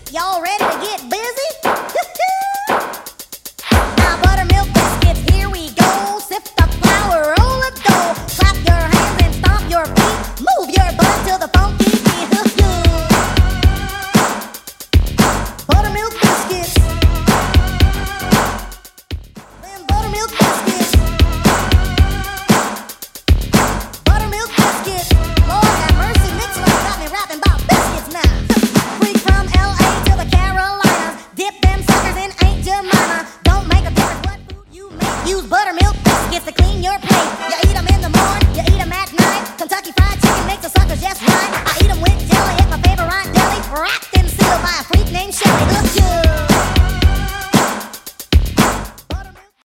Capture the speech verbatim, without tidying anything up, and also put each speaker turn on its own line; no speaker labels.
Y'all ready to get busy? Now buttermilk biscuits, here we go. Sift the flour, roll the dough. Clap your hands and stomp your feet. Move your butt to the funky beat. Buttermilk biscuits. Them buttermilk biscuits. Buttermilk biscuits. Lord have mercy, mixing up got me rapping about biscuits now. Freak from L A to the Carolinas. Dip them suckers in Aunt Jemima. Don't make a difference what food you make. Use buttermilk biscuits to clean your plate. You eat them in the morning, you eat them at night.